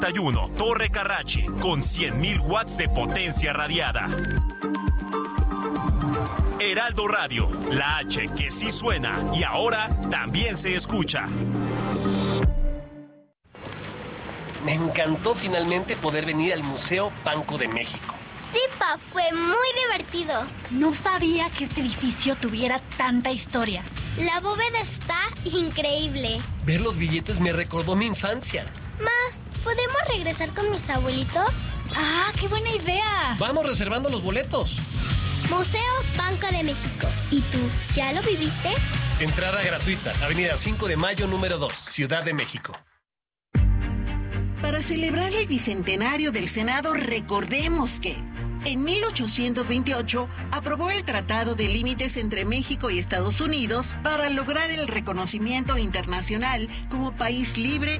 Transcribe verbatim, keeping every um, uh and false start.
uno, Torre Carrachi, con cien mil watts de potencia radiada. Heraldo Radio, la H que sí suena y ahora también se escucha. Me encantó finalmente poder venir al Museo Banco de México. Sí, pa, fue muy divertido. No sabía que este edificio tuviera tanta historia. La bóveda está increíble. Ver los billetes me recordó mi infancia. Ma, ¿podemos regresar con mis abuelitos? ¡Ah, qué buena idea! Vamos reservando los boletos. Museo Banco de México. ¿Y tú, ya lo viviste? Entrada gratuita, Avenida cinco de Mayo, número dos, Ciudad de México. Para celebrar el bicentenario del Senado, recordemos que en mil ochocientos veintiocho aprobó el Tratado de Límites entre México y Estados Unidos para lograr el reconocimiento internacional como país libre